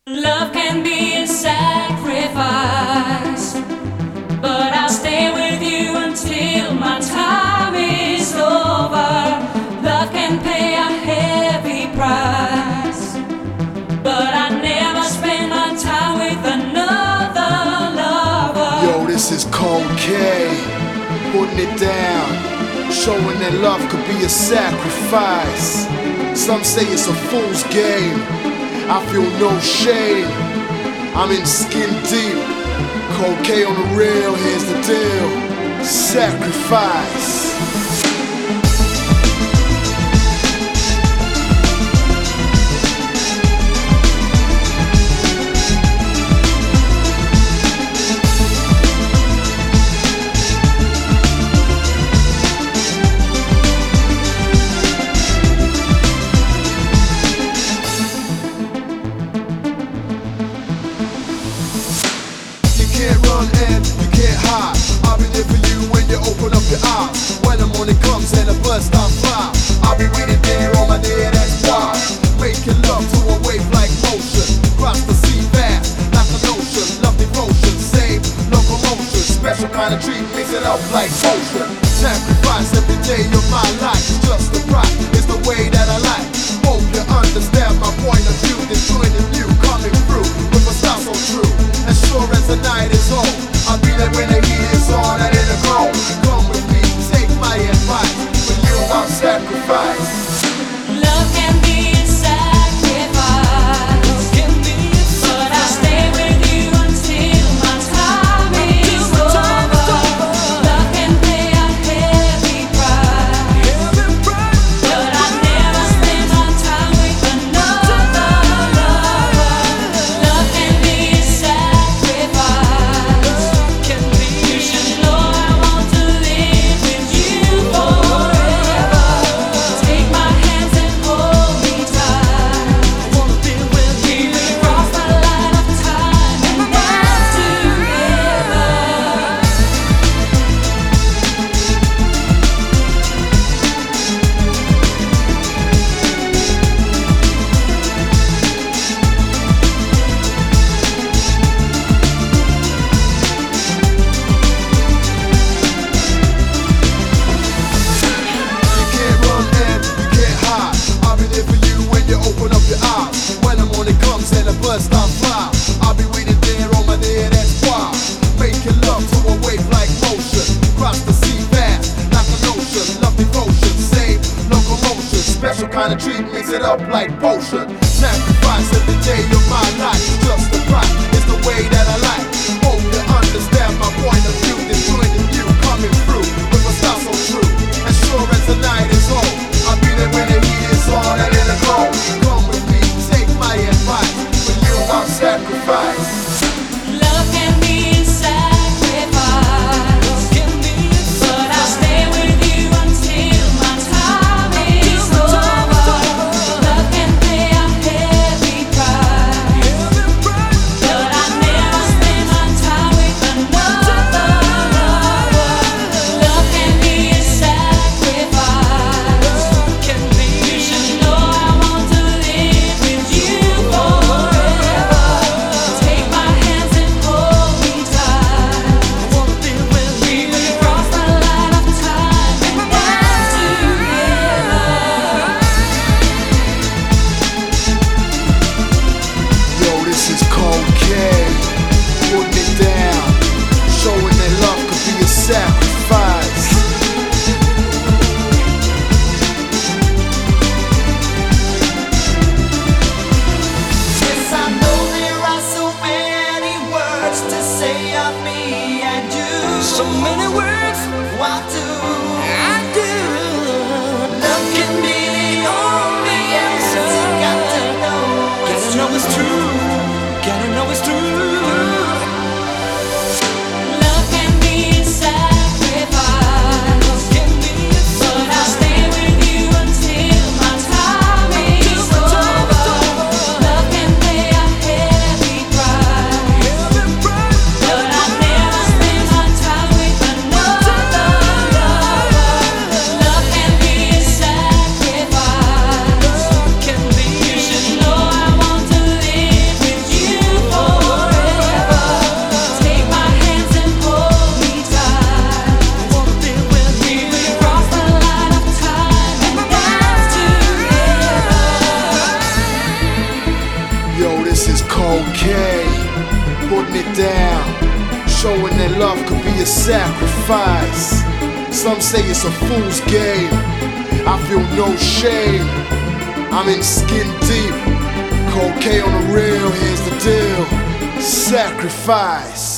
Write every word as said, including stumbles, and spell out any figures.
Love can be a sacrifice, but I'll stay with you until my time is over. Love can pay a heavy price, but I never spend my time with another lover. Yo, this is Cold K, putting it down, showing that love could be a sacrifice. Some say it's a fool's game, I feel no shame, I'm in skin deep. Cold K on the real, here's the deal, sacrifice. You can't run and you can't hide. I'll be there for you when you open up your eyes. When the morning comes and the blood starts fly, I'll be waiting there on my near, that's why. Making love to a wave like motion, cross the sea fast like an ocean. Love devotion, same locomotion. Special kind of treat, mix it up like potion. Sacrifice every day of my life. Just the right is the way that I like. Hope you understand my point of view. Then joining you, coming through with a style so true. As sure as the night is on, I'll be there when the heat is on and in the cold. Come with me, take my advice. For you, I'll sacrifice. Love can be a sacrifice, but I'll stay with you until my time is over. Love can pay a heavy price, but I never spend my time with another lover. Love can be a sacrifice. You should know I want to live with you forever. Take my hands and hold me tight. We will cross the line of time and dance together. You can't run and you can't hide. I'll be there for you when you open up your eyes. When the morning comes and the blood starts fly, I'll be waiting there on my near, that's why. Making love to a wave like motion, cross the sea fast like an ocean. Love devotion, same locomotion. Special kind of treat, mix it up like potion. Sacrifice every day of my life. Just the right is the way that I like. Hope you understand my point of view. Then joining you, coming through with a style so true. As sure as the night is on, I'll be there when the heat is on and in the cold. Come with me, take my advice. For you, I'll sacrifice. Love can be a sacrifice, but I'll stay with you until my time is over. Love can pay a heavy price, down. Showing that love could be a sacrifice. Some say it's a fool's game. I feel no shame. I'm in skin deep. Cold K on the real, here's the deal. Sacrifice.